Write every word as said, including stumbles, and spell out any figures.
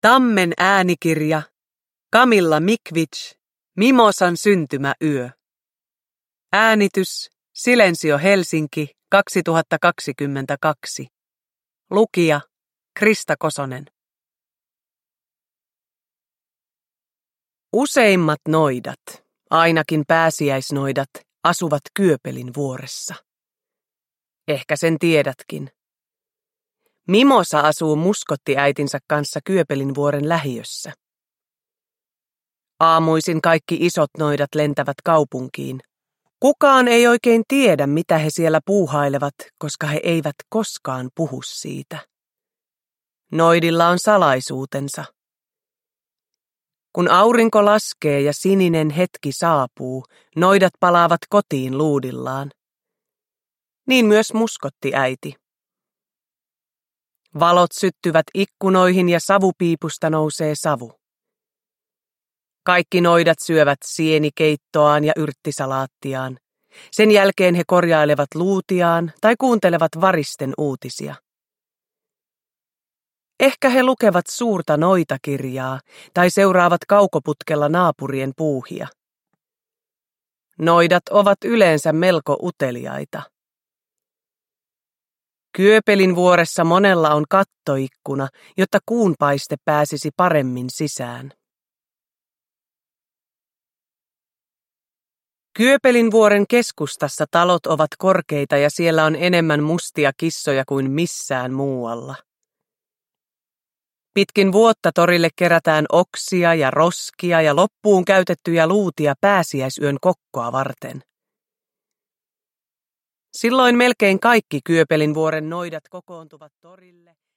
Tammen äänikirja, Camilla Mikvic, Mimosan syntymäyö. Äänitys, Silensio Helsinki, kaksituhattakaksikymmentäkaksi. Lukija, Krista Kosonen. Useimmat noidat, ainakin pääsiäisnoidat, asuvat Kyöpelin vuoressa. Ehkä sen tiedätkin. Mimosa asuu muskottiäitinsä kanssa Kyöpelin vuoren lähiössä. Aamuisin kaikki isot noidat lentävät kaupunkiin. Kukaan ei oikein tiedä, mitä he siellä puuhailevat, koska he eivät koskaan puhu siitä. Noidilla on salaisuutensa. Kun aurinko laskee ja sininen hetki saapuu, noidat palaavat kotiin luudillaan. Niin myös muskottiäiti. Valot syttyvät ikkunoihin ja savupiipusta nousee savu. Kaikki noidat syövät sienikeittoaan ja yrttisalaattiaan. Sen jälkeen he korjailevat luutiaan tai kuuntelevat varisten uutisia. Ehkä he lukevat suurta noitakirjaa tai seuraavat kaukoputkella naapurien puuhia. Noidat ovat yleensä melko uteliaita. Kyöpelin vuoressa monella on kattoikkuna, jotta kuunpaiste pääsisi paremmin sisään. Kyöpelin vuoren keskustassa talot ovat korkeita ja siellä on enemmän mustia kissoja kuin missään muualla. Pitkin vuotta torille kerätään oksia ja roskia ja loppuun käytettyjä luutia pääsiäisyön kokkoa varten. Silloin melkein kaikki Kyöpelin vuoren noidat kokoontuvat torille.